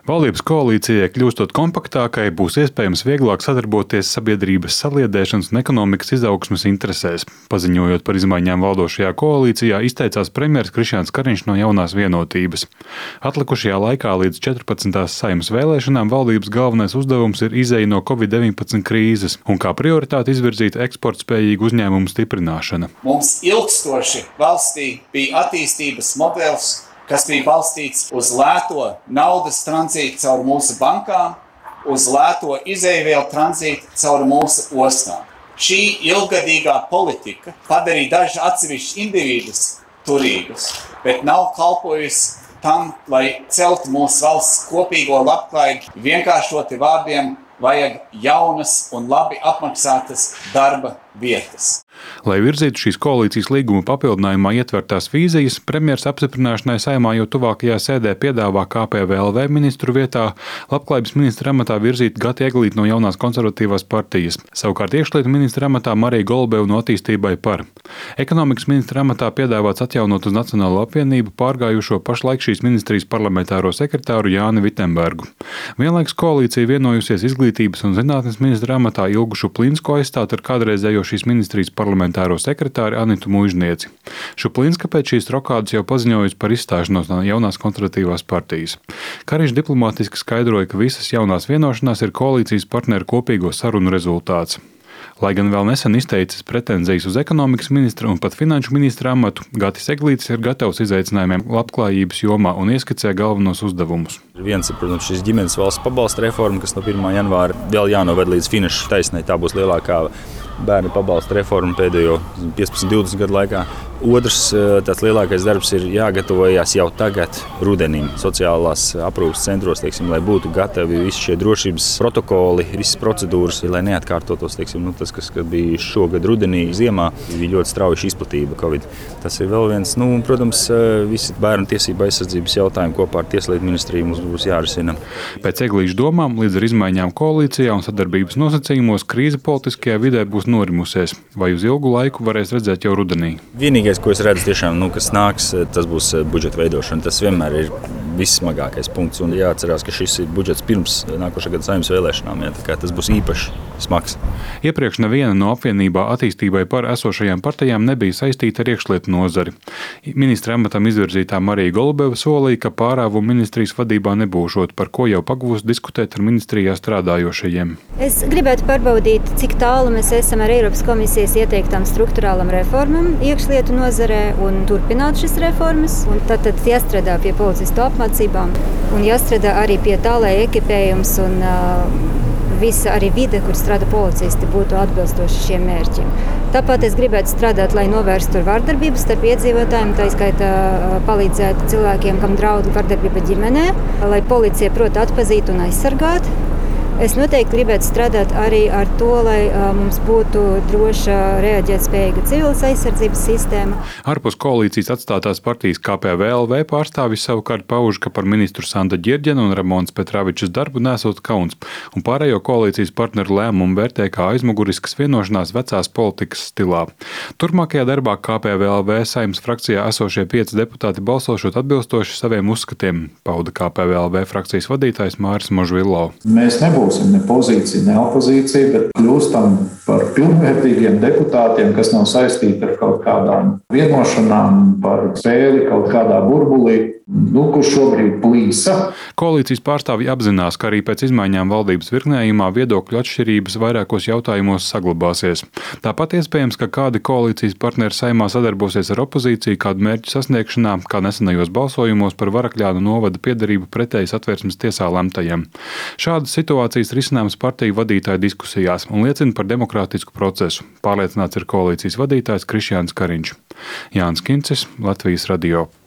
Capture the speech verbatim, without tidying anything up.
Valdības koalīcijai kļūstot kompaktākai, būs iespējams vieglāk sadarboties sabiedrības saliedēšanas un ekonomikas izaugsmes interesēs. Paziņojot par izmaiņām valdošajā koalīcijā, izteicās premjeras Krišjāns Kariņš no Jaunās vienotības. Atlikušajā laikā līdz četrpadsmitās Saeimas vēlēšanām valdības galvenais uzdevums ir izeja no covid deviņpadsmit krīzes un kā prioritāti izvirzīt eksportspējīgu uzņēmumu stiprināšana. Mums ilgstoši valstī bija attīstības modelis, kas bija balstīts uz lēto naudas tranzītu caur mūsu bankām, uz lēto izēvielu tranzītu caur mūsu ostām. Šī ilggadīgā politika padarīja dažus atsevišķus individus turīgus, bet nav kalpojusi tam, lai celtu mūsu valsts kopīgo labklājību. Vienkāršoti vārdiem vajag jaunas un labi apmaksātas darba vietas. Lai virzītu šīs koalīcijas līguma papildinājumā ietvertās vīzijas, premjeras apstiprināšanai Saeimā jau tuvākajā sēdē piedāvā K P V L V ministru vietā labklājības ministra amatā virzīt Gati Eglīti no Jaunās konservatīvās partijas. Savukārt iekšlietu ministra amatā Mariju Golubevu no Attīstībai par. Ekonomikas ministra amatā piedāvāts atjaunot uz Nacionālo apvienību pārgājušo pašlaik šīs ministrijas parlamentāro sekretāru Jāni Vittembergu. Vienlaikus koalīcija vienojusies izglītības un zinātnes ministra amatā Ilgu Šuplinsko aizstāt ar kādreizējo šīs ministrijas parlamentāro sekretāri Anitu Muižnieci. Šuplinska pēc šīs rokādas jau paziņojusi par izstāšanos no Jaunās konservatīvās partijas. Kariņš diplomātiski skaidroja, ka visas jaunās vienošanās ir koalīcijas partneru kopīgo sarunu rezultāts. Lai gan vēl nesen izteicis pretenzijas uz ekonomikas ministra un pat finanšu ministra amatu, Gatis Eglītis ir gatavs izaicinājumiem labklājības jomā un ieskicē galvenos uzdevumus. Viens ir, protams, šis ģimenes valsts pabalsta reforma, kas no pirmā janvāra vēl jānoved līdz finiša taisnei. Tā būs lielākā bērnu pabalsta reforma pēdējo piecpadsmit divdesmit gadu laikā. Otrs tāds lielākais darbs ir jāgatavojas jau tagad rudenim sociālās aprūpes centros, teiksim, lai būtu gatavi visi šie drošības protokoli, visas procedūras, lai neatkārtotos, teiksim, nu, tas, kas bija šogad rudenī, ziemā, bija ļoti strauji izplatība Covid. Tas ir vēl viens, nu, protams, visi bērnu tiesību aizsardzības jautājumi kopā ar Tieslietu ministriju mums būs jārisina. Pēc Eglīša domām, līdz ar izmaiņām koalīcijā un sadarbības nosacījumos krīze politiskajā vidē būs norimusies, vai uz ilgu laiku varēs redzēt jau rudenī. Vienīgais, ko es redzu tiešām, nu, kas nāks, tas būs budžeta veidošana. Tas vienmēr ir vissmagākais punkts. Un jāatcerās, ka šis ir budžets pirms nākošā gada Saeimas vēlēšanām. Jā, tā kā tas būs īpaši smags. Iepriekš neviena no apvienībā Attīstībai par esošajām partijām nebija saistīta ar iekšlietu nozari. Ministra amatam izvirzītā Marija Golubeva solīja, ka pārāvumu ministrijas vadībā nebūšot, par ko jau pagūst diskutēt ar ministrijā strādājošajiem. Es gribētu pārbaudīt, cik tālu mēs esam ar Eiropas komisijas ieteiktām struktūrālam reformam iekšlietu nozarē un turpināt šis reformas. Un tad, tad jāstrādā pie policistu apmācībām un jāstrādā arī pie tā, lai ekipējums un uh, visa arī vide, kur strādā policisti, būtu atbilstoši šiem mērķiem. Tāpat es gribētu strādāt, lai novērstu vardarbību starp iedzīvotājiem, tā izskaitā palīdzēt cilvēkiem, kam draud vardarbība ģimenē, lai policija prot atpazīt un aizsargāt. Es noteikti gribētu strādāt arī ar to, lai uh, mums būtu droša, reaģēt spējīga civilas aizsardzības sistēma. Ārpus koalīcijas atstātās partijas K P V L V pārstāvis savukārt pauž, ka par ministru Sanda Ģirģena un Ramons Petravičs darbu nesot kauns, un pārējo koalīcijas partneru lēmumu vērtē kā aizmuguriskas vienošanās vecās politikas stilā. Turpmākajā darbā K P V L V Saeimas frakcijā esošie pieci deputāti balsošot atbilstoši saviem uzskatiem, pauda K P V L V frakcijas vadītājs Māris Možvilo. Mēs nebūsim ne pozīcija, ne opozīcija, bet kļūstam par pilnvērtīgiem deputātiem, kas nav saistīti ar kaut kādām vienošanām par spēli kaut kādā burbulī, nu, kurš šobrīd plīsa. Koalīcijas pārstāvji apzinās, ka arī pēc izmaiņām valdības virknējumā viedokļu atšķirības vairākos jautājumos saglabāsies. Tāpat iespējams, ka kādi koalīcijas partneri Saeimā sadarbosies ar opozīciju kādu mērķu sasniegšanā, kā nesenajos balsojumos par Varakļānu novada piederību pretēji Satversmes tiesā lemtajam. Šādas situācijas risināmas partiju vadītāju diskusijās un liecina par demokrātisku procesu, pārliecināts ir koalīcijas vadītājs Krišjāns Kariņš. Jānis Kincis, Latvijas radio.